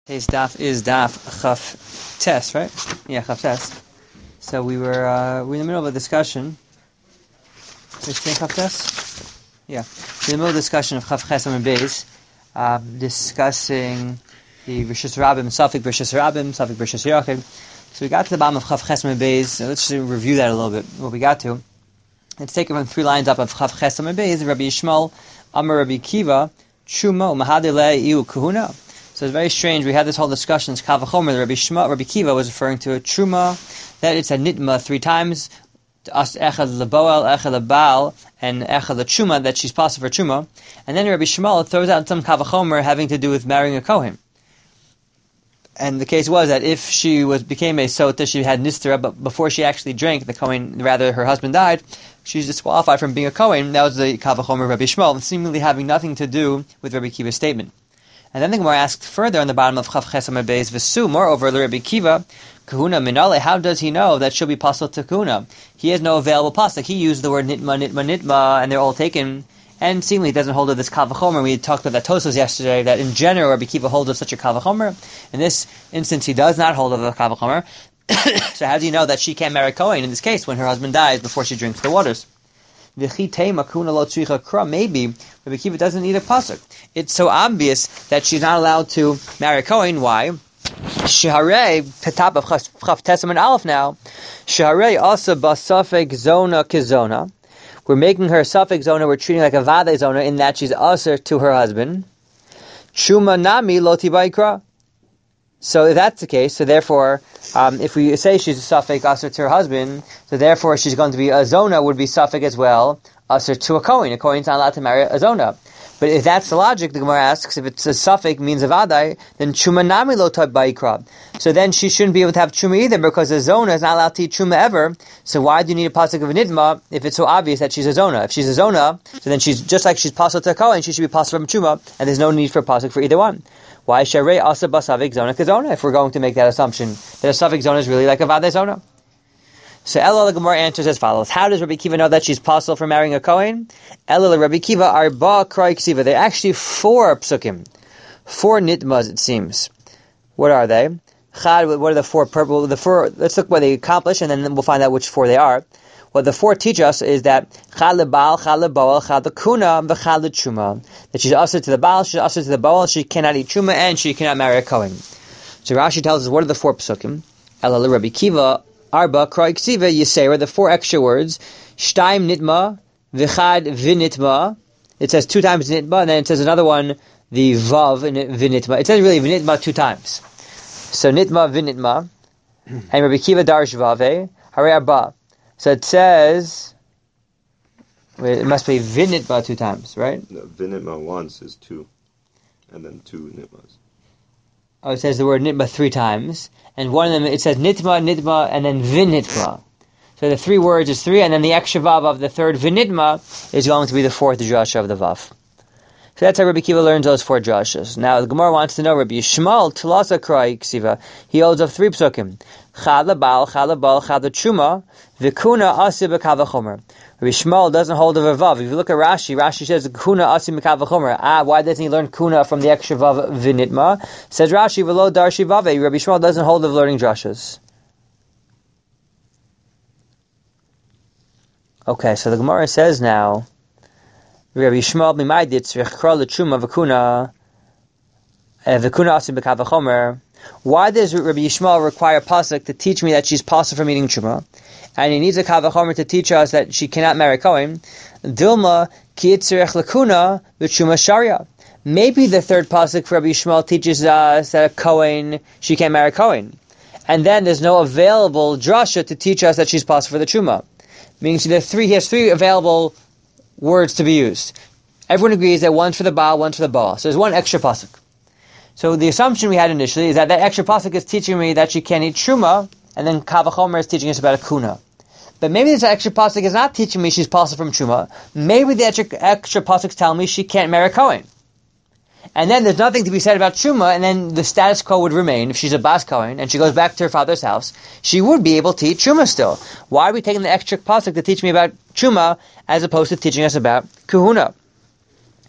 Today's daf is daf chaf tes, right? Yeah, chaf tes. So we're in the middle of a discussion. Which thing, chaf tes? Yeah, we're in the middle of a discussion of chaf ches and beis, discussing the Rishus Rabbim, Safik Rishus Rabbim, Safik Rishus Yachid. So we got to the bottom of chaf ches and beis. So let's just review that a little bit. What we got to. Let's take it from 3 lines up of chaf ches and beis. Rabbi Yishmael, Amar Rabbi Kiva, Chuma Mahadele Iu Kahuna. So it's very strange. We had this whole discussion. Kavachomer, Rabbi Kiva was referring to a truma that it's a nitma 3 times. Echad leboel, echad lebal, and echad truma that she's possible for truma. And then Rabbi Shmuel throws out some kavachomer having to do with marrying a kohen. And the case was that if she became a sota, she had nistera, but before she actually drank, the kohen, rather her husband died, she's disqualified from being a kohen. That was the kavachomer of Rabbi Shmuel, seemingly having nothing to do with Rabbi Kiva's statement. And then the Gemara asked further on the bottom of Chav Ches Amar Beis V'su. Moreover, Rabbi Kiva, Kahuna Minale. How does he know that she'll be possible to Kahuna? He has no available pasuk. He used the word nitma, and they're all taken. And seemingly he doesn't hold of this kavachomer. We talked about that Tosos yesterday. That in general, Rabbi Kiva holds of such a kavachomer. In this instance, he does not hold of a kavachomer. So how do you know that she can't marry Kohen in this case when her husband dies before she drinks the waters? Maybe Rabbi Kiva doesn't need a pasuk. It's so obvious that she's not allowed to marry a Kohen. Why? Shaharei, petap of Chaf Testament Aleph now. Shaharei also basafek zona kizona. We're making her safek zona. We're treating like a vade zona in that she's usher to her husband. Chuma nami loti baikra. So if that's the case, so therefore, if we say she's a suffix usher to her husband, so therefore she's going to be a zona would be suffix as well, usher to a kohen. A kohen's not allowed to marry a zona. But if that's the logic, the Gemara asks, if it's a suffix means a vadai, then chuma nami lo toib ba'ikra. So then she shouldn't be able to have chuma either because a zona is not allowed to eat chuma ever. So why do you need a pasuk of a nidma if it's so obvious that she's a zona? If she's a zona, so then she's just like she's possible to a kohen, she should be possible from chuma, and there's no need for a pasuk for either one. Why sharei asa basavik zona kazona? If we're going to make that assumption that a suffix zona is really like a vade zona. So Elul Gemara answers as follows: how does Rabbi Kiva know that she's possible for marrying a kohen? Elul Rabbi Kiva arba kroi ksiva. They're actually 4 psukim, 4 nitmas it seems. What are they? Chad. What are the 4 purple? The 4. Let's look what they accomplish, and then we'll find out which 4 they are. What the 4 teach us is that chad lebal, chad leboel, chad lekuna, v'chad lechuma. That she's usher to the baal, she's usher to the boel, she cannot eat chuma, and she cannot marry a kohen. So Rashi tells us what are the 4 psukim. Elul Rabbi Kiva arba kroi ksiva yisera. The 4 extra words. Shtaim nitma, v'chad v'nitma. It says 2 times nitma, and then it says another one, the vav in v'nitma. It says really v'nitma 2 times. So nitma v'nitma, and Rabbi Kiva darsh vave hare arba. So it says, it must be vinitma 2 times, right? No, vinitma once is 2, and then 2 nitmas. Oh, it says the word nitma 3 times, and one of them, it says nitma, and then vinitma. So the 3 words is 3, and then the extra vav of the third vinitma is going to be the 4th drasha of the vav. So that's how Rabbi Kiva learns those 4 drashas. Now the Gemara wants to know, Rabbi Yishmael Tulasa Krai Ksiva, he holds of 3 psukim. Chad lebal, chad lebal, chad lechuma, v'kuna asi b'kavachomer. Rabbi Yishmael doesn't hold of a vav. If you look at Rashi, Rashi says kuna asi b'kavachomer. Why doesn't he learn kuna from the extra vav vinitma? Says Rashi, v'lo darshi vave. Rabbi Yishmael doesn't hold of learning drashas. Okay, so the Gemara says now, Rabbi Yishmael b'maydit tzrichkra lechuma v'kuna asi b'kavachomer. Why does Rabbi Yishmael require pasuk to teach me that she's possible from eating truma, and he needs a kavachomer to teach us that she cannot marry kohen? Dilma ki tzrich lekuna v'truma sharia. Maybe the 3rd pasuk for Rabbi Yishmael teaches us that a kohen, she can't marry kohen, and then there's no available drasha to teach us that she's possible for the truma. Meaning he has 3 available words to be used. Everyone agrees that one's for the baal, one's for the baal. So there's 1 extra pasuk. So the assumption we had initially is that extra pasuk is teaching me that she can't eat truma, and then kavachomer is teaching us about a kuna. But maybe this extra pasuk is not teaching me she's possible from truma. Maybe the extra pasuk is telling me she can't marry kohen. And then there's nothing to be said about truma, and then the status quo would remain. If she's a bas kohen and she goes back to her father's house, she would be able to eat truma still. Why are we taking the extra pasuk to teach me about truma as opposed to teaching us about kahuna?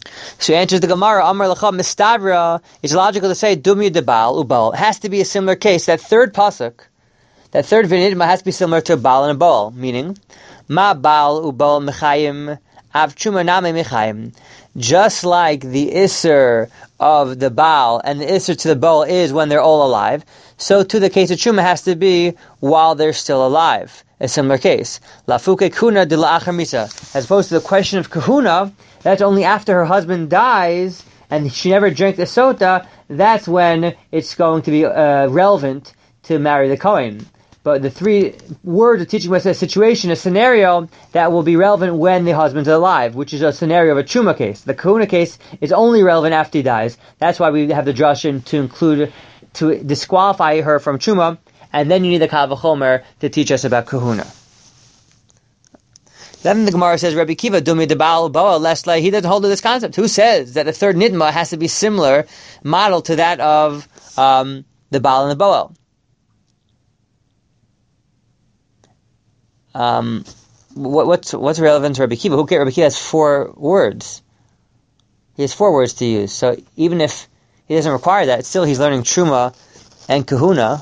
So he answers the Gemara, Amar Lacha Mistavra, it's logical to say, Dumya de Baal Ubal. It has to be a similar case. That third pasuk, that third vinidma has to be similar to a Baal and a Baal, meaning, Ma Baal Ubal Mechayim, Av Chuma Name Mechayim. Just like the Isser of the Baal and the Isser to the Baal is when they're all alive, so too the case of Chuma has to be while they're still alive. A similar case. Lafuke Kuna de la Misa. As opposed to the question of Kahuna, that's only after her husband dies and she never drank the sota, that's when it's going to be relevant to marry the Kohen. But the three words are teaching us a situation, a scenario that will be relevant when the husband's alive, which is a scenario of a Chuma case. The Kahuna case is only relevant after he dies. That's why we have the drashin to disqualify her from Chuma, and then you need the Kal V'chomer to teach us about Kahuna. Then the Gemara says, Rabbi Kiva, Dumi de Baal Boa, Leslie, he doesn't hold to this concept. Who says that the third Nidma has to be similar, model to that of the Baal and the Boel? What's relevant to Rabbi Kiva? Who cares? Rabbi Kiva has 4 words. He has 4 words to use. So even if he doesn't require that, still he's learning Truma and Kahuna.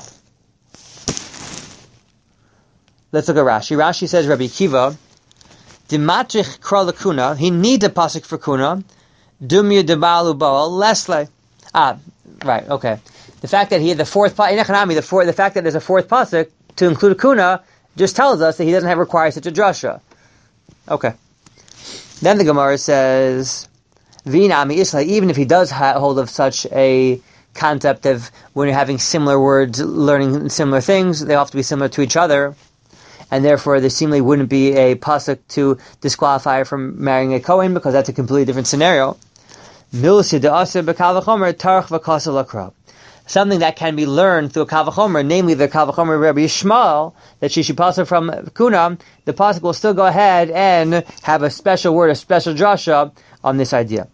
Let's look at Rashi. Rashi says, Rabbi Kiva, Dimatrich Kral Kuna, he needs a pasuk for Kuna, Dumya de Baal Uboel, Leslie. Right, okay. The fact that he had the fourth pasuk, the fact that there's a 4th pasuk to include Kuna, just tells us that he doesn't require such a drasha. Okay. Then the Gemara says, V'inami Isla, even if he does hold of such a concept of when you're having similar words, learning similar things, they have to be similar to each other, and therefore there seemingly wouldn't be a pasuk to disqualify her from marrying a Kohen, because that's a completely different scenario. Something that can be learned through a Kal V'chomer, namely the Kal V'chomer Rabbi Yishmael, that she should pasuk from Kuna, the pasuk will still go ahead and have a special word, a special drasha on this idea.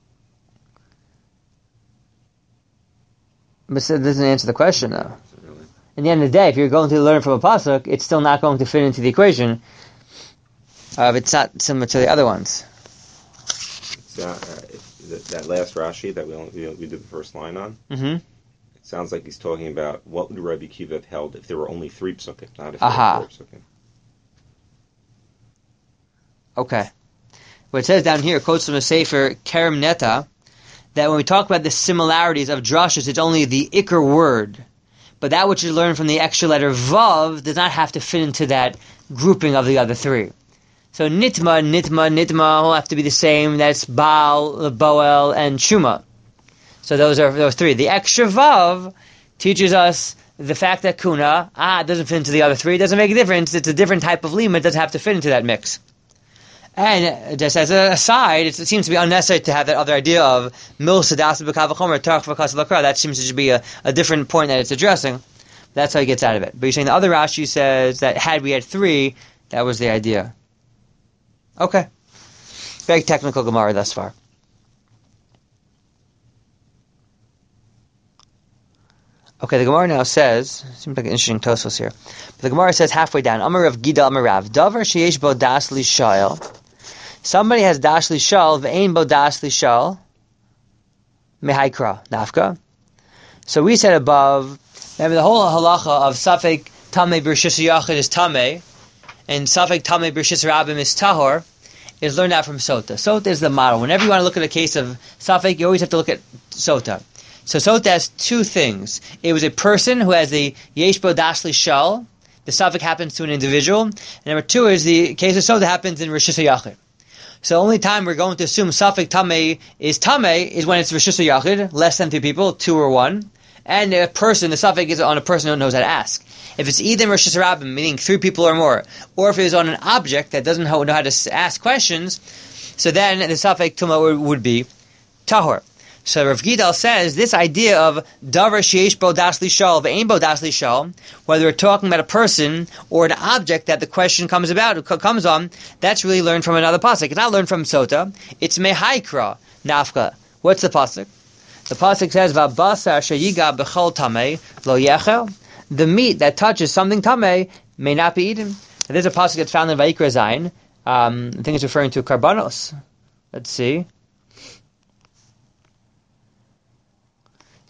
But it doesn't answer the question, though. In the end of the day, if you're going to learn from a pasuk, it's still not going to fit into the equation if it's not similar to the other ones. That last Rashi that we did the first line on, Mm-hmm. it sounds like he's talking about what would Rabbi Kiva have held if there were only 3 psukim, not if there were 4 psukim. Okay. What it says down here, quotes from the Sefer Kerem Neta, that when we talk about the similarities of drashas, it's only the ikar word. But that which you learn from the extra letter Vav does not have to fit into that grouping of the other 3. So Nitma will have to be the same. That's Baal, Boel, and Shuma. So those 3. The extra Vav teaches us the fact that Kuna, it doesn't fit into the other 3. It doesn't make a difference. It's a different type of lima. It doesn't have to fit into that mix. And just as an aside, it seems to be unnecessary to have that other idea of mil sadas b'kav v'chomer tarch v'kas l'kra. That seems to be a different point that it's addressing. That's how he gets out of it. But you're saying the other Rashi says that had we had 3, that was the idea. Okay. Very technical Gemara thus far. Okay, the Gemara now says, seems like an interesting Tosfos here. But the Gemara says halfway down, Amar Rav Gida Amar Rav, Davar sheyesh bo das lishal. Somebody has dash lishal, ve'ein bo das lishal, mehaikra, nafka. So we said above, remember the whole halacha of Safek Tameh B'Rishis Yachid is Tameh, and Safek Tameh B'Rishis Rabim is Tahor, is learned out from Sota. Sota is the model. Whenever you want to look at a case of Safek, you always have to look at Sota. So Sota has 2 things. It was a person who has the Yesh Bo Dash Lishal, the Safek happens to an individual, and number 2 is the case of Sota happens in Rishis Yachid. So the only time we're going to assume Safek Tameh is when it's Rishis Yachid, less than 3 people, 2 or 1. And a person, the Safek is on a person who knows how to ask. If it's either Rishis Rabbim, meaning 3 people or more, or if it is on an object that doesn't know how to ask questions, so then the Safek Tumah would be Tahor. So Rav Gidal says this idea of Davar Sheish Bo Das Lishal, Ve'ein Bo Das Lishal, whether we're talking about a person or an object that the question comes on, that's really learned from another pasuk. It's not learned from Sota. It's Mehaikra, Nafka. What's the pasuk? The pasuk says, "V'basar sheyiga b'chol tamei lo yechel." The meat that touches something tamei may not be eaten. And there's a pasuk that's found in Vayikra Zayin. I think it's referring to karbanos. Let's see.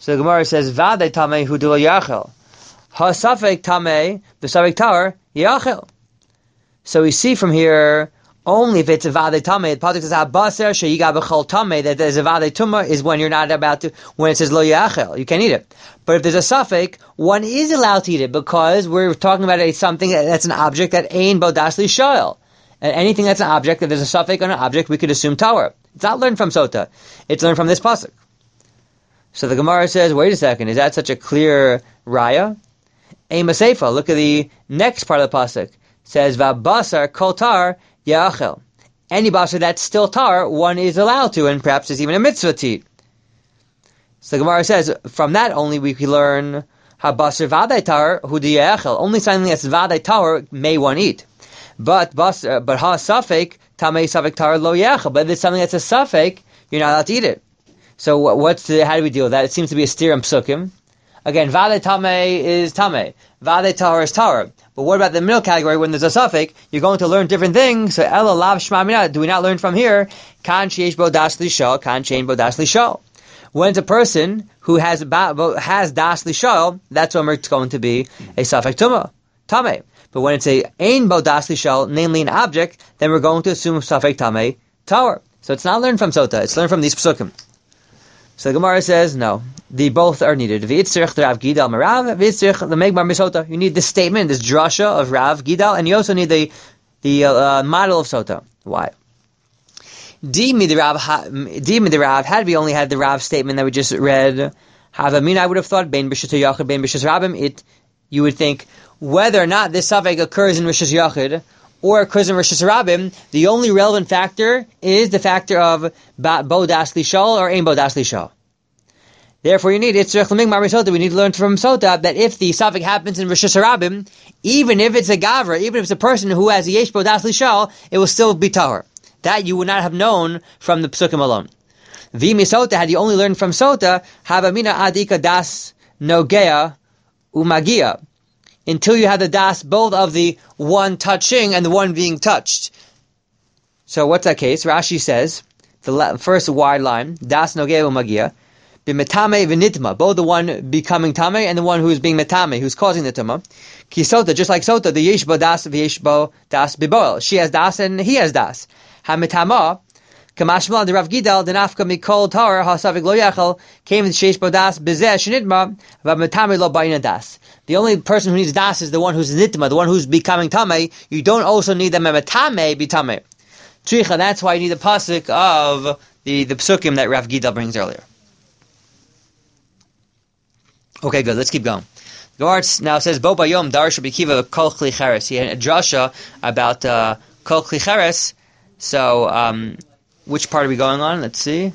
So the Gemara says, Vade Tameh Hu Dilo Yachel. Ha Safek Tameh, the Safek Tower, Yachel. So we see from here, only if it's a Vade Tameh, the Pasuk says, Habaser Sheyiga B'chol Tameh, that there's a Vade Tumah, is when you're not about to, when it says Lo Yachel, you can't eat it. But if there's a Safek, one is allowed to eat it, because we're talking about something that's an object that Ein Bodas L'Shoel. And anything that's an object, if there's a Safek on an object, we could assume Tower. It's not learned from Sota. It's learned from this Pasuk. So the Gemara says, wait a second, is that such a clear Raya? Ein Maseifa, look at the next part of the Pasuk. It says, V'abasar kol tar ya'achel. Any basar that's still tar, one is allowed to, and perhaps there's even a mitzvah to eat. So the Gemara says, from that only we can learn, Habasar v'adai tar hu ya'achel. Only something that's v'adai tar may one eat. But ha safek, tamei safek tar lo ya'achel. But if it's something that's a safek, you're not allowed to eat it. So how do we deal with that? It seems to be a steer in psukim. Again, vade tameh is tameh. Vade tar is tar. But what about the middle category when there's a suffix? You're going to learn different things. So ela lav shma mina. Do we not learn from here? Kan sheish bo das lishal, kan shein bo das lishal. When it's a person who has das lishal, that's when it's going to be a suffix tameh. But when it's a ein bo das lishal, namely an object, then we're going to assume suffix tameh tar. So it's not learned from sota. It's learned from these psukim. So the Gemara says, no, the both are needed. V'itzrich the Rav Gidal Merav, v'itzrich the Megmar Misota. You need this statement, this drasha of Rav Gidal, and you also need the model of Sota. Why? Di Midrav had we only had the Rav statement that we just read, Havamin, I would have thought, Bein B'shus Yachid, Bein B'shus Rabim, you would think, whether or not this Savek occurs in Rishus Yachid, or occurs in Rishus Rabim, the only relevant factor is the factor of Bo Das Lishal or Ein Bo Das Lishal. Therefore, you need Itzrich L'Migmar Misota. We need to learn from Sota that if the suffix happens in Rishus Rabim, even if it's a Gavra, even if it's a person who has a Yesh Bo Das Lishal, it will still be Tahor. That you would not have known from the Psukim alone. V'misota, had you only learned from Sota, Havamina Adika Das Nogea Umagia. Until you have the das, both of the one touching and the one being touched. So what's that case? Rashi says, the first wide line, das nogeu magia, b'metame v'nitma, both the one becoming tame and the one who's being metame, who's causing the tuma. Ki sota, just like sota, the yesh bo das v'yesh das biboel. She has das and he has das. Ha-metama, kamashmal the Rav Gidal, the nafka mikol tar, ha-savik lo yachal, came with shesh bo das b'zeh shenitma, v'metame lo bayina das. The only person who needs das is the one who's nitma, the one who's becoming tameh. You don't also need the memetame be tameh. Tricha, that's why you need the pasuk of the psukim that Rav Gidal brings earlier. Okay, good. Let's keep going. The Gemara now says, Bo bayom darsha b'kiva kol kli cheres. He had a drasha about kol kli cheres. So, which part are we going on? Let's see.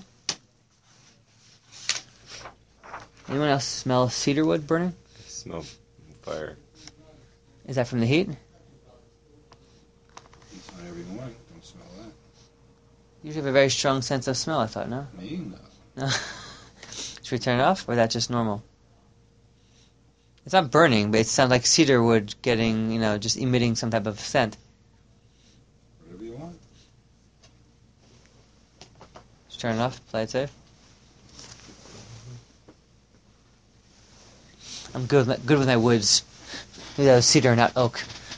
Anyone else smell cedar wood burning? Smell fire. Is that from the heat? Not every morning. Don't smell that. You usually have a very strong sense of smell, I thought, no? Me? No. Should we turn it off, or is that just normal? It's not burning, but it sounds like cedar wood getting, just emitting some type of scent. Whatever you want. Just turn it off, play it safe. I'm good with my woods. Maybe that was cedar, not oak.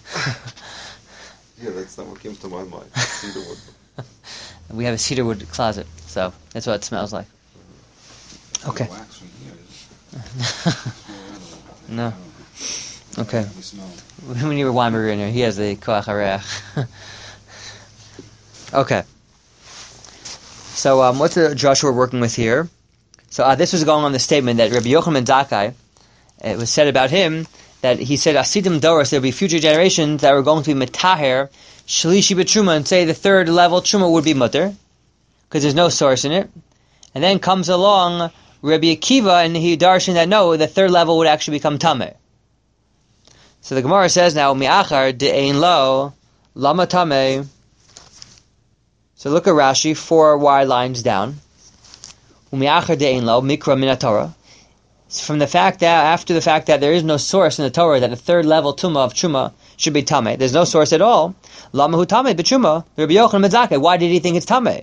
Yeah, that's not what came to my mind. Cedar wood. We have a cedar wood closet, so that's what it smells like. Okay. Wax from here. No. Okay. We smell. We need a Weinberger in here. He has the koach hareach. Okay. So, what's the drush we're working with here? So, this was going on the statement that Rabbi Yochanan Zakkai, it was said about him that he said, Asidim Doros, there'll be future generations that were going to be metaher, shlishi b'truma, and say the third level truma would be mutter, because there's no source in it. And then comes along Rabbi Akiva, and he darshan that no, the third level would actually become tameh. So the Gemara says now, mi'achar de'ein lo, lama tameh. So look at Rashi, 4 wide lines down. U'mi'achar de'ein lo, mikra min haTorah. From the fact that, after the fact that there is no source in the Torah that a third level tumah of truma should be tameh, there's no source at all. Lama hu tameh b'truma, Rabbi Yochanan ben Zakkai. Why did he think it's tameh?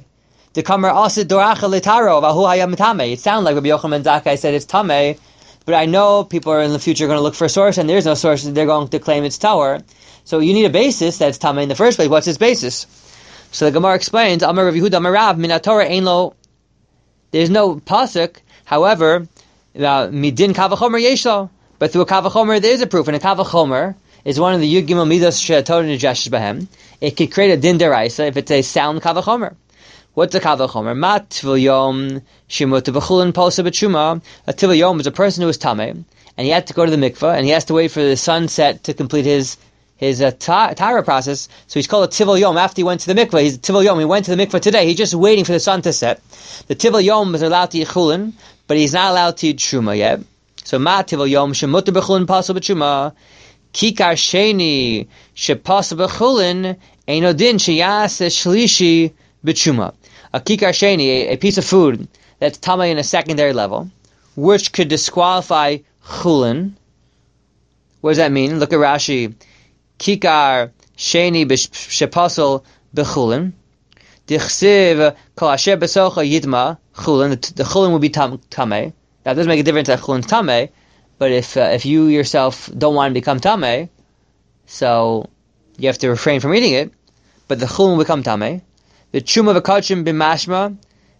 The Kamar also Doracha Litaro Vahu Hayam Tame. It sounds like Rabbi Yochanan Zakkai said it's Tame, but I know people are in the future going to look for a source, and there's no source, and they're going to claim it's Tahor. So you need a basis that's Tame in the first place. What's its basis? So the Gemara explains, Amar Rav Yehuda Amar Rav, Min HaTorah Ein Lo, there's no pasuk, however, Midin Kavachomer Yeshlo, but through a Kavachomer there is a proof, and a Kavachomer is one of the Yud Gimel Midas She'atorah Nijeshes Bahem. It could create a Din Deraisa if it's a sound Kavachomer. What's a Kavachomer? Mat Tivul Yom Shemut B'chulin Posa B'Tshuma. A Tivul Yom is a person who is Tameh, and he had to go to the mikveh, and he has to wait for the sunset to complete his Tahara process, so he's called a Tivul Yom after he went to the mikveh. He's a Tivul Yom. He went to the mikveh today. He's just waiting for the sun to set. The Tivul Yom is allowed to eat chulin, but he's not allowed to eat truma yet. So ma Tivul Yom shemuter b'chulin pasel b'truma kikar sheni shepasel b'chulin eino din sheyas shlishi b'truma. A kikar sheni, a piece of food that's tamei in a secondary level, which could disqualify chulin. What does that mean? Look at Rashi. Kikar sheni shepasel b'chulin. Dichsiv kol asher besocha yidma chulin. The chulin will be tamei. That doesn't make a difference that chulin's tamei, but if you yourself don't want to become tamei, so you have to refrain from eating it. But the chulin will become tamei. The truma v'kachim b'mashma.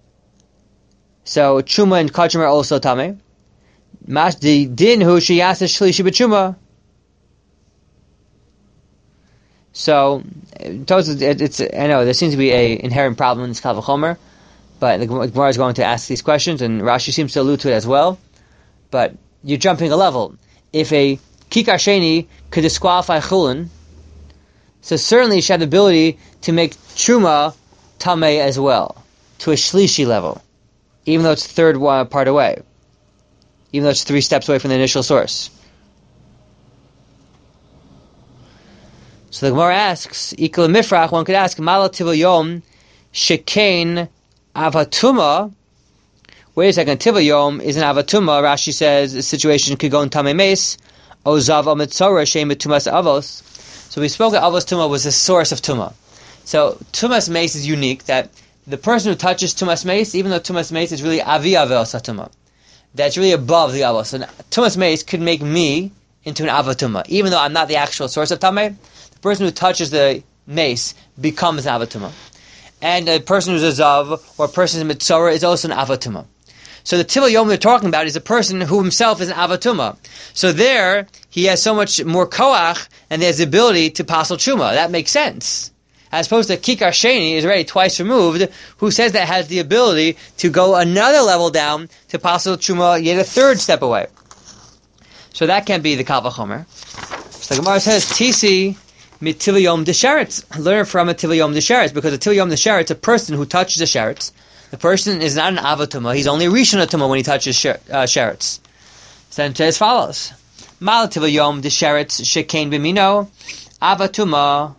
So truma and kachim are also tamei. The din hu sheyasa shlishi b'truma. So, it's I know there seems to be an inherent problem in this Kal V'chomer, but the Gemara is going to ask these questions, and Rashi seems to allude to it as well. But you're jumping a level. If a Kikar Sheni could disqualify Chulin, so certainly she had the ability to make Truma Tameh as well, to a Shlishi level, even though it's the third part away, even though it's 3 steps away from the initial source. So the Gemara asks, Ikal Mifrach, one could ask, Mala Tivul Yom Shekain Avatuma. Wait a second, Tivul Yom is an Avatuma. Rashi says the situation could go in Tamei Meis. Ozav Amitzora Shem Tumas Avos. So we spoke that Avos Tuma was the source of Tuma. So Tumas Meis is unique, that the person who touches Tumas Meis, even though Tumas Meis is really Avi Avel Satuma, that's really above the Avos. So Tumas Meis could make me into an Avatuma, even though I'm not the actual source of Tamei. The person who touches the mace becomes an avatuma. And a person who's a zav, or a person who's a mitzora, is also an avatuma. So the Tivul Yom they're talking about is a person who himself is an avatuma. So there, he has so much more koach, and he has the ability to pasel truma. That makes sense. As opposed to Kikar Sheni is already twice removed, who says that has the ability to go another level down to pasel truma yet a third step away. So that can't be the Kal V'chomer. So the Gemara says, Tisi Tivul Yom Desheretz. Learn from a Tivul Yom Desheretz, because a Tivul Yom Desheretz, a person who touches the sheretz, the person is not an avatuma, he's only rishon atuma when he touches sheretz. So it as follows: Mal Tivul Yom Desheretz Shekain B'mino Avatuma.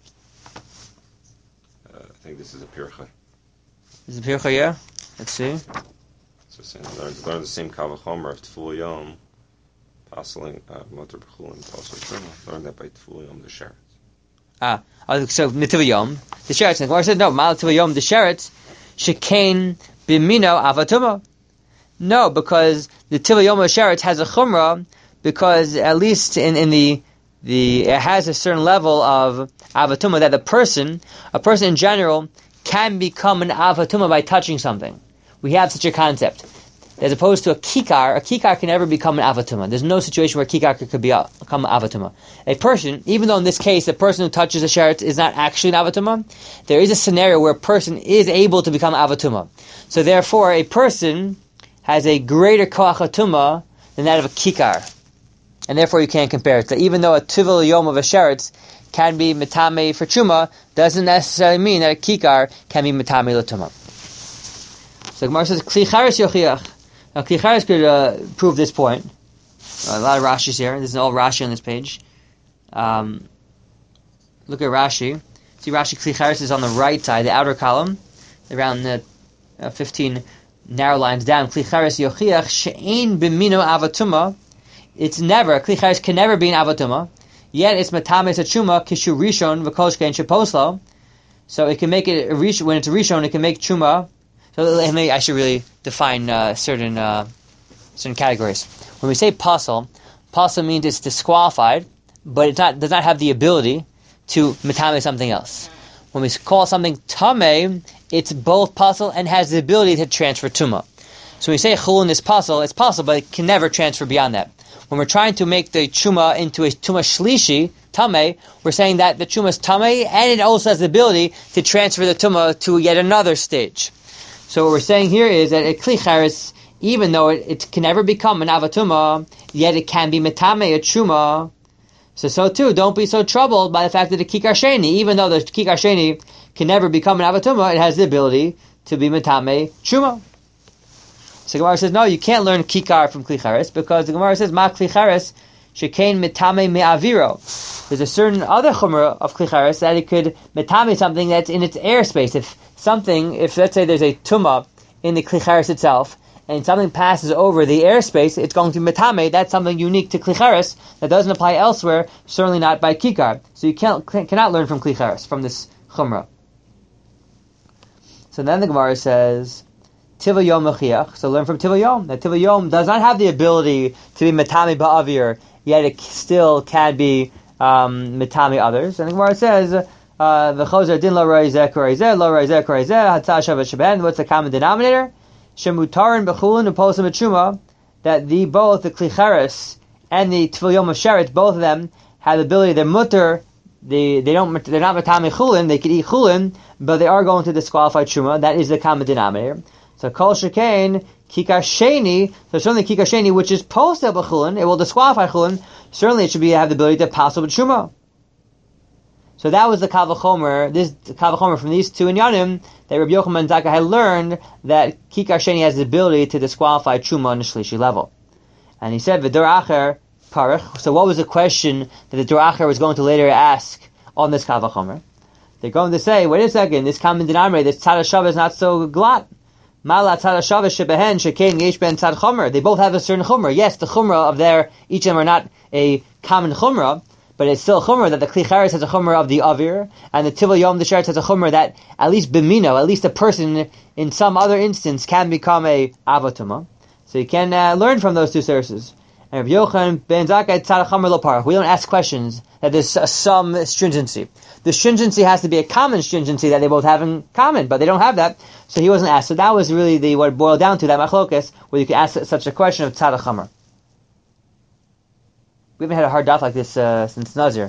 I think this is a pircha. This is a pircha, yeah? Let's see. So learn the same Kal V'chomer of Tivul Yom, passeling motor b'chulin, pasel truma. Learn that by Tivul Yom Desheretz. So Tivul Yom Desheretz. The Gemara said no. Mal Tivul Yom Desheretz Shekain B'mino Avatuma. No, because the Tivul Yom Desheretz has a chumrah, because at least in the it has a certain level of Avatuma that a person in general can become an Avatuma by touching something. We have such a concept. As opposed to a kikar can never become an avatuma. There's no situation where a kikar could become an avatuma. A person, even though in this case the person who touches the sheretz is not actually an avatuma, there is a scenario where a person is able to become avatuma. So therefore, a person has a greater koach atuma than that of a kikar, and therefore you can't compare it. So even though a tivul yom of a sheretz can be mitame for truma, doesn't necessarily mean that a kikar can be mitame l'tuma. So Gemara says kli charis yochiach. Now, Kli Charis could prove this point. A lot of Rashis here. This is all Rashi on this page. Look at Rashi. See, Rashi Kli Charis is on the right side, the outer column, around the 15 narrow lines down. Kli Charis Yochiach she'ein b'mino avatuma. It's never, Kli Charis can never be an avatuma. Yet it's matame tzachuma kishu rishon v'kol shkein sheposlo. So it can make it when it's a rishon, it can make truma. So I should really define certain categories. When we say pasul means it's disqualified, but it does not have the ability to metame something else. When we call something tameh, it's both pasul and has the ability to transfer tuma. So when we say chulun is pasul, it's pasul, but it can never transfer beyond that. When we're trying to make the truma into a truma shlishi, tameh, we're saying that the truma is tameh, and it also has the ability to transfer the truma to yet another stage. So what we're saying here is that a kli charis, even though it can never become an avatuma, yet it can be metame a truma. So too, don't be so troubled by the fact that the kikar sheni, even though the kikar sheni can never become an avatuma, it has the ability to be metame truma. So the Gemara says, no, you can't learn kikar from kli charis, because the Gemara says, ma kli charis shekain metame me'aviro. There's a certain other chumrah of kli charis that it could metame something that's in its airspace. If let's say there's a tumah in the kli charis itself, and something passes over the airspace, it's going to metame. That's something unique to kli charis that doesn't apply elsewhere, certainly not by kikar. So you cannot learn from kli charis, from this chumrah. So then the Gemara says, Tiva Yom Mechiach. So learn from Tiva Yom. That Tiva Yom does not have the ability to be metame ba'avir, yet it still can be metame others. And the Gemara says, V'chozer din lo reizeh koreizeh, lo reizeh koreizeh, hatzah shavat sheben. What's the common denominator? Shemutarin b'chulin u'posam b'truma. That both the kli charis and the Tiva Yom of Sheretz, both of them have the ability. They're mutter. They're not metame chulin. They could eat chulin, but they are going to disqualify truma. That is the common denominator. So kol shekain kikar sheni. So certainly kikar sheni, which is posel b'chulin, it will disqualify chulin. Certainly it should have the ability to pass over truma. So that was the kavachomer. This kavachomer from these two inyanim that Rabbi Yochanan Zaka had learned that kikar sheni has the ability to disqualify truma on the shlishi level. And he said v'dur acher parich. So what was the question that the dur acher was going to later ask on this kavachomer? They're going to say, wait a second, this common denominator, this tzad hashava is not so glot. They both have a certain chumrah. Yes, the chumrah of each of them are not a common chumrah, but it's still a chumrah that the kli charis has a chumrah of the avir, and the tiva yom the sheretz has a chumrah that at least bimino, at least a person in some other instance can become a avatuma. So you can learn from those two sources. And Rabbi Yochanan ben Zakkai tzad chamer lo parach. We don't ask questions that there's some stringency. The stringency has to be a common stringency that they both have in common, but they don't have that, so he wasn't asked. So that was really what it boiled down to, that machlokas, where you could ask such a question of tzad chamer. We haven't had a hard daf like this since Nazir.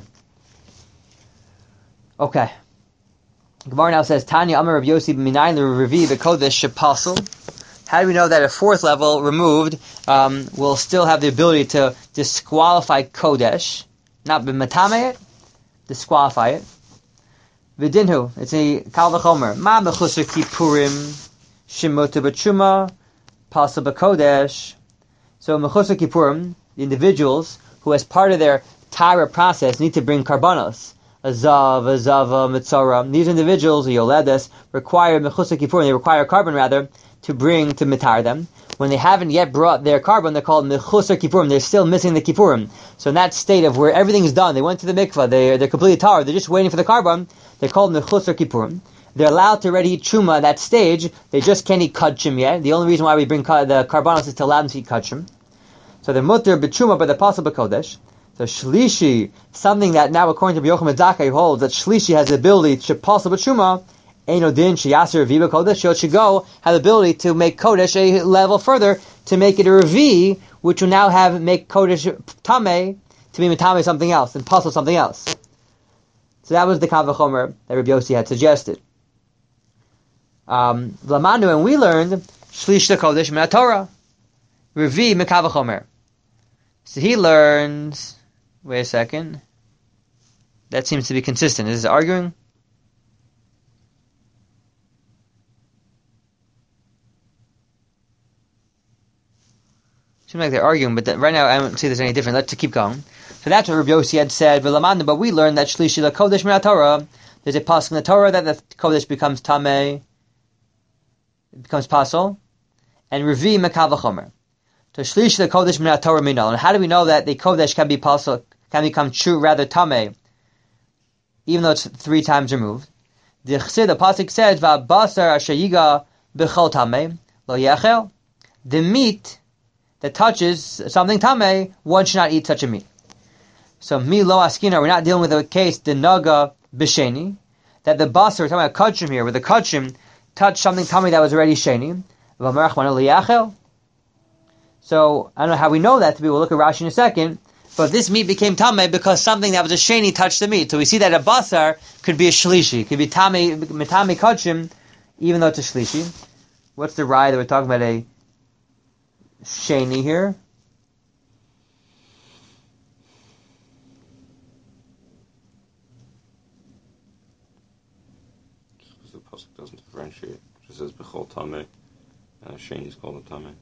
Okay. Gemara now says, Tanya Amar Rav Yossi b'minayin l'revi b'kodesh shepasul. How do we know that a fourth level removed will still have the ability to disqualify kodesh, not b'matame it, disqualify it? V'dinhu, it's a kal v'chomer. Ma mechusar kippurim shemuta b'truma pasal b'kodesh. So mechusar kippurim, the individuals who, as part of their tara process, need to bring karbanos, a zava, mitzora. These individuals, the yoledes, require mechusar kippurim. They require carbon rather to bring to mitar them. When they haven't yet brought their carbon, they're called mechusar kippurim. They're still missing the kippurim. So in that state of where everything is done, they went to the mikvah, they're completely tar, they're just waiting for the carbon, they're called mechusar kippurim. They're allowed to already eat truma at that stage, they just can't eat kachim yet. The only reason why we bring the karbanos is to allow them to eat kachim. So they're mutter b'truma, but they're pasal b'kodesh. So shlishi, something that now according to Rabbi Yochanan Zakkai holds that shlishi has the ability to pasal b'truma, Eino din sheyaser revi b'kodesh, so it should have the ability to make kodesh a level further, to make it a revi, which will now make kodesh tameh, to be metame something else, and pasal something else. So that was the kal v'chomer that Rabbi Yossi had suggested. Lamandu, and we learned shlish the kodesh min Torah, revi min kal v'chomer. So he learns. Wait a second. That seems to be consistent. Is it arguing? Seems like they're arguing, but right now I don't see there's any difference. Let's keep going. So that's what Rabbi Yossi had said. But we learned that shlishi la kodesh min Torah. There's a pasuk in the Torah that the kodesh becomes tameh, it becomes pasal, and revi mekal v'chomer. So shlishi la kodesh min Torah minol. And how do we know that the kodesh can be pasal, can become true, rather tameh, even though it's 3 times removed? The pasuk says, "Va'basar ashayiga b'chol tamei lo yachel." The meat that touches something tamei, one should not eat such a meat. So mi lo askina, we're not dealing with a case the naga b'sheni, that the basar, we're talking about kachim here, where the kachim touched something tamei that was already sheni. V'amarach mana lo yachel. So I don't know how we know that. We'll look at Rashi in a second. But this meat became tamei because something that was a sheni touched the meat. So we see that a basar could be a shlishi, could be tamei kachim, even though it's a shlishi. What's the raya that we're talking about a sheni here? Because the pasuk doesn't differentiate. It just says b'chol tamei, and sheni is called a tamei.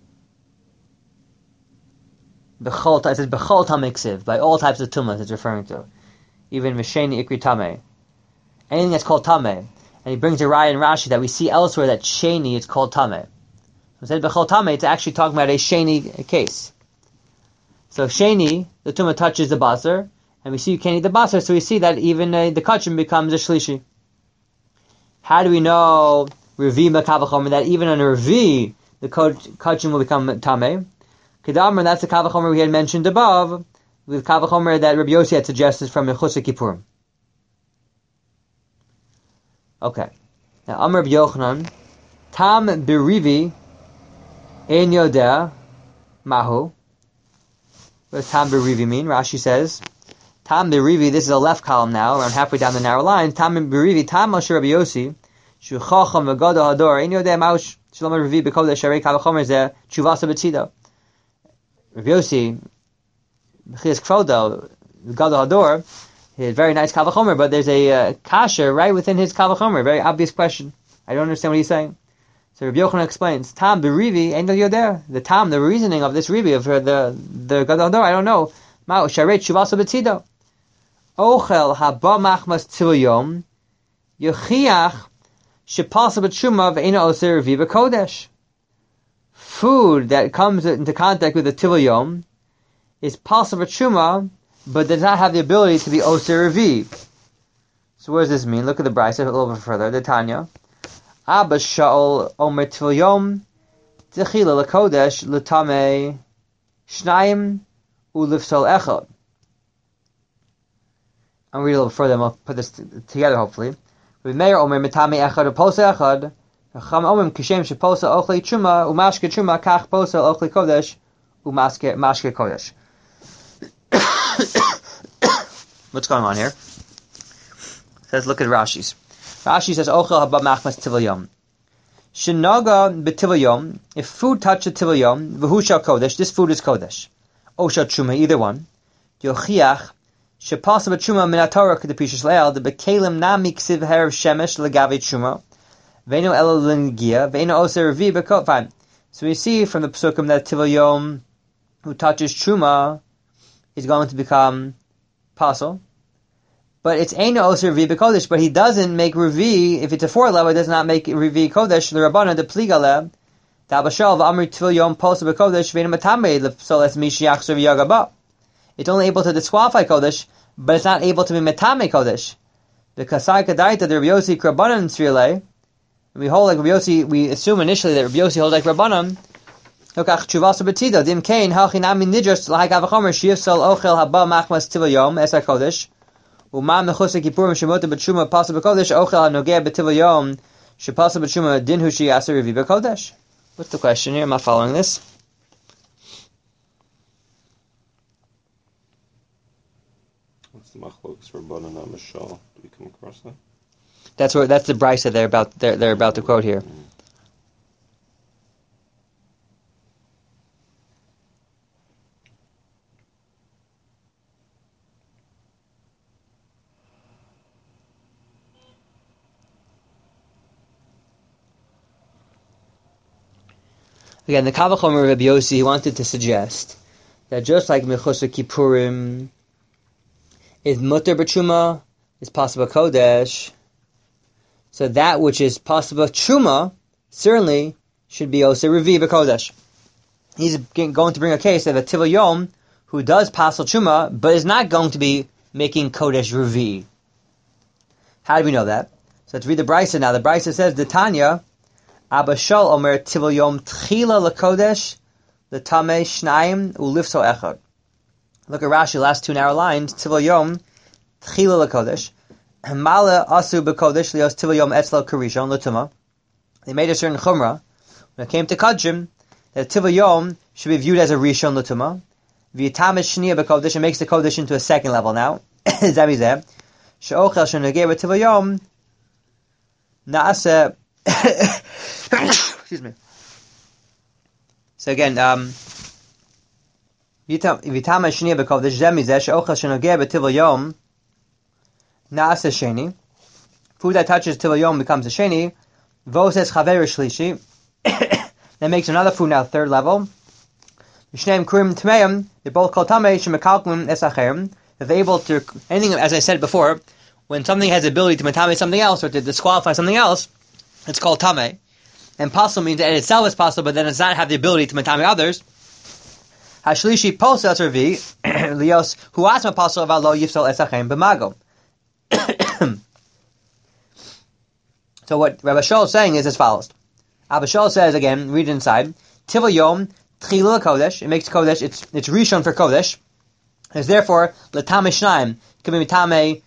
It says b'chol tamei ksiv, by all types of tumas it's referring to. Even v'sheni ikri tamei. Anything that's called tamei. And he brings a raya in Rashi that we see elsewhere that sheni is called tamei. So it says b'chol tamei, it's actually talking about a sheni case. So sheni, the tumah touches the basar, and we see you can't eat the basar, so we see that even the kachim becomes a shlishi. How do we know revi makavachomer, that even on a revi, the kachim will become tamei? Kedamar, that's the kavachomer we had mentioned above, with kavachomer that Rabbi Yossi had suggested from Mechusar Kippurim. Okay. Now, Amar Rabbi Yochanan, tam berivi ein yodeh mahu. What does tam berivi mean? Rashi says, tam berivi, this is a left column now, around halfway down the narrow line, tam berivi, tam Moshe Rabbi Yossi, shu chacham v'gado hador, ein yodeh mahu shalom revi b'kodesh sharei kavachomer zeh tshuvasa b'tzido. Rabbi Yossi, B'chias Kvodo, Gadol Hador, he had very nice Kavachomer, but there's a kasha right within his Kavachomer, very obvious question. I don't understand what he's saying. So Rabbi Yochanan explains, Tam b'rivi ein yoder. The tam, the reasoning of this rivi, of the Gadol Hador, I don't know. Ma'u sharet shuvasa b'tzido. Ochel haba machmas tzil yochiach shepasa b'tshuma v'eina oser revi b'kodesh. Food that comes into contact with the Tivul Yom is possible truma, but does not have the ability to be Oser Revi. So what does this mean? Look at the Brisa a little bit further. The Tanya. Abba Shaul Omer Tivul Yom Techila L'Kodesh L'Tamei Shnayim U'Lifsol Echad. I'll read a little further and we'll put this together hopefully. V'meir Omer Mitamei Echad U'Posa Echad Chacham Omim Kishem Sheposa Ochlei Truma Umashke Truma Kach Posa Ochlei Kodesh Umashke Kodesh. What's going on here? Let's look at Rashi's. Rashi says Ochel Haba Machmas Tivul Yom. Shinaga b'Tivul Yom. If food touches Tivul Yom, v'hu Kodesh. This food is Kodesh. O shal Truma, either one. Yochiach Shepasa b'Truma min haTorah k'depishas le'el the b'kelim nami ksiv herav shemesh legavi Truma. Veino elo l'ngia, veino oser revi b'kot. Fine. So we see from the Pesukim that Tivul Yom, who touches Truma, is going to become Pasul. But it's Eino oser revi b'kodesh, but he doesn't make revi, if it's a 4 level, it does not make revi kodesh, l'rabbanan, the pligale, d'abashal v'amri Tivul Yom pasul b'kodesh, veino matamei l'psol es mi shiachsur v'yagaba. It's only able to disqualify kodesh, but it's not able to be metamei kodesh. The kasai kadaita, the Rabbi Yossi Rabbanan Srilei, we hold like Rabbi Yossi, we assume initially that Rabbi Yossi holds like Rabbanan. Lokach tshuvasa b'tzido dim kain halchinami nidras l'hai kavachomer shiyifsal ochel haba machmas Tivul Yom es hakodesh umam mechusar kippurim shemota b'tshuma pasul b'kodesh ochel hanogeh b'Tivul Yom shepasul b'tshuma dinhu shiyaser revi b'kodesh. What's the question here? Am I following this? What's the machlokes Rabbanan Mishal? Do we come across that? That's the brisa they're about to quote here. Again, the Kavachomer Rabbi Yossi, he wanted to suggest that just like Mechusar Kippurim is mutter b'truma, is possible kodesh, so that which is possible truma certainly should be also revi b'kodesh. He's going to bring a case of a Tivul Yom who does passel truma, but is not going to be making kodesh revi. How do we know that? So let's read the Brisa now. The Brisa says, the Tanya, Abba Shol Omer Tivol Yom Tchila Lakodesh, the Tameh Shnayim Ulifso Echad. Look at Rashi, last two narrow lines. Tivol Yom Tchila Lakodesh. Mala Asu Bekodesh Lios Tivol Yom Etzlo Karishon Latuma. They made a certain chumrah when it came to Kadjim that Tivol Yom should be viewed as a Rishon Latuma. V'yitamet Shniya Bekodesh, and makes the Kodesh into a second level now. Zemizeh. She'ochel Shenageh Tivol Yom Naase. Excuse me. So again, Vitama Shniya Bekodesh Zemizeh She'ochel Shenageh Tivol Yom Naase Sheni. Food that touches Tivol Yom becomes a Sheni. Voses Chaver Shlishi. That makes another food now third level. Shneim Kurim Tmeim. They're both called Tamei Shemekalkim Esacherim. If they're able to anything, as I said before, when something has the ability to metame something else or to disqualify something else, it's called Tamei. And Pasul means that itself is Pasul, but then it does not have the ability to metame others. Hashlishi Posel Servi Lios Huasma Pasul Valo Yifsol Esachem B'Mago. So what Rabbi Shaul is saying is as follows. Rabbi Shaul says again, read it inside. Tivol Yom Tchila Kodesh. It makes Kodesh. It's Rishon for Kodesh. It's therefore L'Tamei Shnaim. It can be Mitame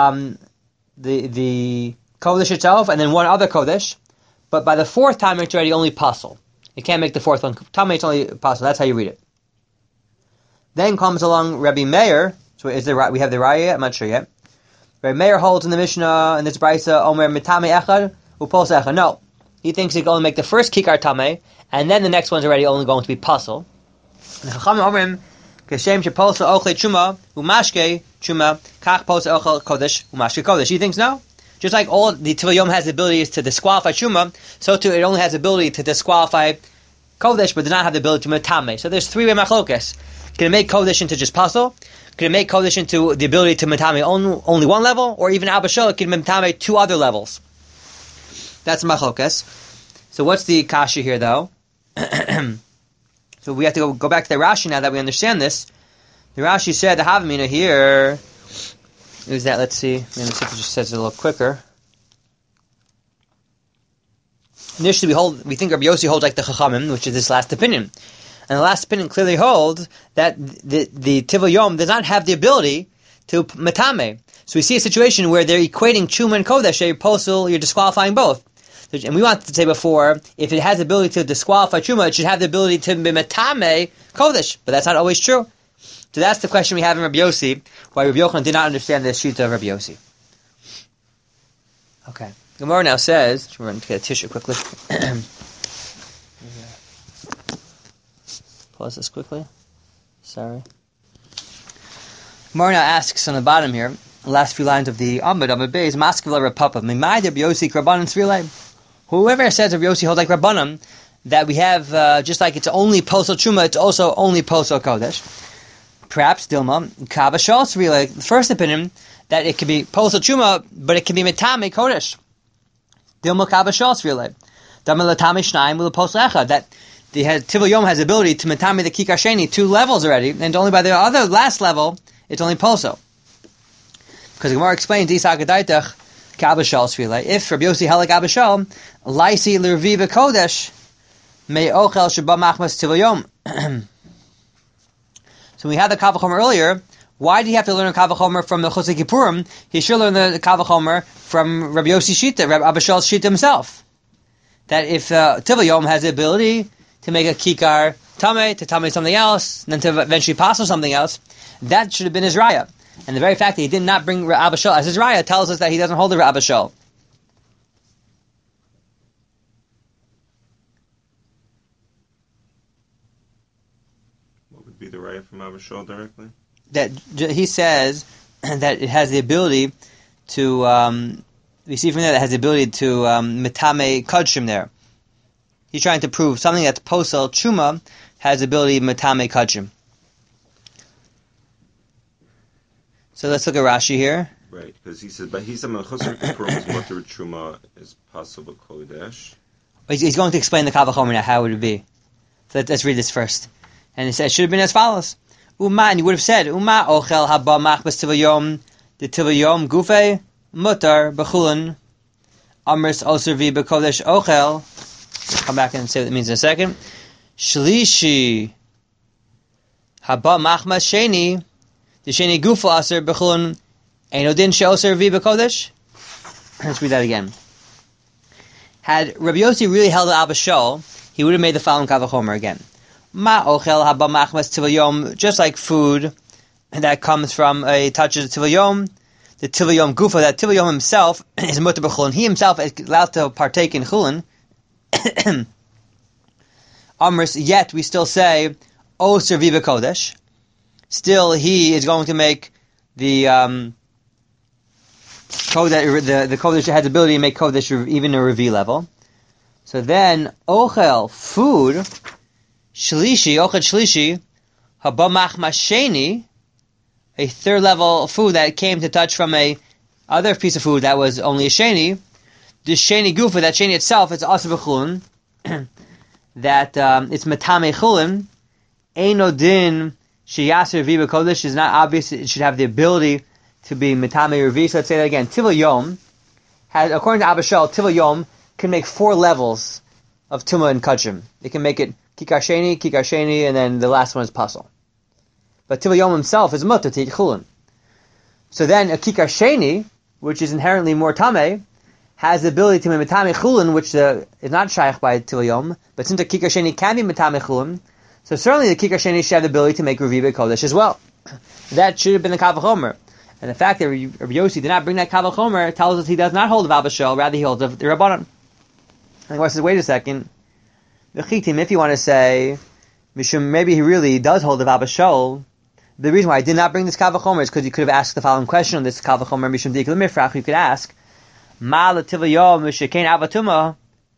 the Kodesh itself and then one other Kodesh. But by the fourth time it's already only Pasul. You can't make the fourth one Tamei. It's only Pasul. That's how you read it. Then comes along Rabbi Meir. So is there we have the Raya? I'm not sure yet. Rabbi Meir holds in the Mishnah in this Brisa Omer Mitame Echad Upos Echad. No, he thinks he can only make the first Kikar Tamei, and then the next one's already only going to be Pasul. And Chachamim Omrim Kashem Shepolsa Ochle Chuma Umashke Chuma Kach Posa Ochel Kodesh Umashke Kodesh. He thinks no. Just like all the Tivol Yom has the ability to disqualify Chuma, so too it only has the ability to disqualify Kodesh, but does not have the ability to Metame. So there's three-way machlokes. Can it make Kodesh into just Pasul? Can it make Kodesh into the ability to Metame only one level? Or even Abba Shol can Metame two other levels? That's machlokes. So what's the kasha here though? So we have to go back to the Rashi now that we understand this. The Rashi said the Havamina here is that, let's see, I'm going to see if it just says it a little quicker. Initially we think Rabbi Yossi holds like the Chachamim, which is this last opinion. And the last opinion clearly holds that the Tivol Yom does not have the ability to Metame. So we see a situation where they're equating Chuma and Kodesh, you're Posul, you're disqualifying both. And we wanted to say before, if it has the ability to disqualify Chuma, it should have the ability to be Metame Kodesh. But that's not always true. So that's the question we have in Rabbi Yossi, why Rabbi Yochanan did not understand the Shita of Rabbi Yossi. Okay. Gemara now says, we're going to get a tissue quickly. Pause this quickly. Sorry. Gemara now asks on the bottom here, the last few lines of the Amud Beis, Maskevla Rapapa, Mimai Rabbi Yossi Rabbanan Tzvilei. Whoever says Rabbi Yossi holds like Rabbanan, that we have, just like it's only Posel Chuma, it's also only Posel Kodesh. Perhaps Dilma, Kava Shal Tzvilei, the first opinion, that it can be Posel Chuma, but it can be Metame Kodesh. Dilma Kava Shal Tzvilei. Dama Latame Shnaim with a Posel Echad, that the Tivol Yom has the ability to Metame the Kikar Sheni, two levels already, and only by the other last level, it's only Posel. Because the Gemara explains, if Rabbi Yossi held like Abba Shal, Laisi l'Revi v'Kodesh, may ochel sheba machmas Tivol Yom. So we had the Kavachomer earlier. Why did he have to learn Kavachomer from the Chosei Kippurim? He should learn the Kavachomer from Rabbi Yossi Shita, Rabbi Abba Shal's Shita himself. That if Tivol Yom has the ability to make a Kikar Tamei, to Tamei something else, and then to eventually pass on something else, that should have been his Raya. And the very fact that he did not bring Abba Shal as his Raya tells us that he doesn't hold the Abba Shal. What would be the Raya from Abba Shal directly? That he says that it has the ability to, we see from there that it has the ability to Metame Kodshim there. He's trying to prove something that's Posel Chuma has the ability Metame Kodshim. So let's look at Rashi here. Right, because he said, but he said, Chosei Kippurim is Mutter Truma is possible Kodesh. He's going to explain the Kavachomer now, how it would be. So let's read this first. And it says, it should have been as follows. Uma, and you would have said, Uma ochel haba machbas Tivol Yom, the Tivol Yom gufe, mutar, bechulin, Amris Oservi B'Kodesh Ochel. Come back and say what it means in a second. Shlishi Haba Machmas Sheni. The Sheni Gufa Aser B'Chulun Einodin She'Oservi B'Kodesh. Let's read that again. Had Rabbi Yossi really held an Abba Shol, he would have made the following Kavachomer again. Ma ochel haba machmas tivayom, just like food that comes from a touch of tivayom, the tivayom gufa, that tivayom himself is mutar b'chulin. He himself is allowed to partake in chulin. Amris, yet we still say, O servi b'kodesh. Still, he is going to make the kodesh has the ability to make kodesh even a revi level. So then, ochel, food, shlishi, ochel shlishi, haba machmas sheni, a third level food that came to touch from a other piece of food that was only a sheni. The sheni gufa, that sheni itself, is also b'chulin, that it's metame chulin. Eino din sheyaser revi b'kodesh is not obvious. It should have the ability to be metame revi. So let's say that again. Tivul yom has, according to Abba Shol, Tivul yom can make 4 levels of tuma and kachim. It can make it kikar sheni, and then the last one is pasal. But Tivul yom himself is mutter to eat chulin. So then a kikar sheni, which is inherently more tameh, has the ability to make metame chulin, which is not shaykh by Tivul yom. But since a kikar sheni can be metame chulin, so certainly the kikar sheni should have the ability to make revi b'kodesh as well. That should have been the kavachomer. And the fact that Rabbi Yossi did not bring that kavachomer tells us he does not hold of Abba Shol, rather he holds of the Rabbanan. And he says, wait a second. If you want to say, maybe he really does hold of Abba Shol, the reason why I did not bring this kavachomer is because you could have asked the following question on this kavachomer, Mishum Dikul Mifrach. You could ask, Ma l'Tivul yom Mishikein Avatuma.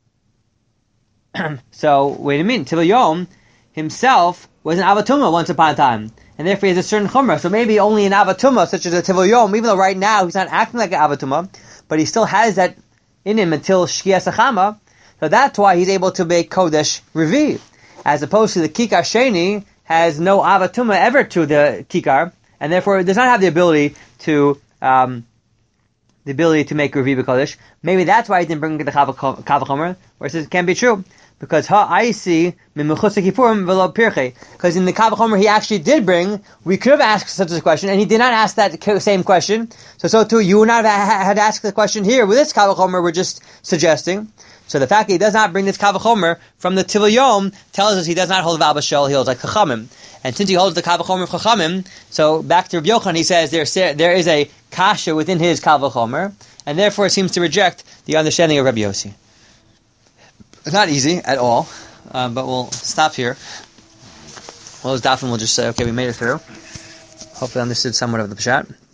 So, wait a minute. Tivul yom himself was an Avatuma once upon a time, and therefore he has a certain chumrah. So maybe only an Avatuma, such as a Tivul yom, even though right now he's not acting like an Avatuma, but he still has that in him until Shkias Achama. So that's why he's able to make Kodesh Revi, as opposed to the Kikar Sheni has no Avatuma ever to the Kikar, and therefore does not have the ability to make Revi b'Kodesh. Maybe that's why he didn't bring the Kavachomer, where it says it can be true. Because because in the Kavachomer he actually did bring, we could have asked such a question, and he did not ask that same question. So too, you would not have had asked the question here. With this Kavachomer, we're just suggesting. So the fact that he does not bring this Kavachomer from the Tivul yom tells us he does not hold of Abba Shol, he holds like Chachamim. And since he holds the Kavachomer of Chachamim, so back to Rabbi Yochanan, he says there is a kasha within his Kavachomer, and therefore it seems to reject the understanding of Rabbi Yossi. It's not easy at all, but we'll stop here. Well, as Dafin will just say, okay, we made it through. Hopefully understood somewhat of the Pshat.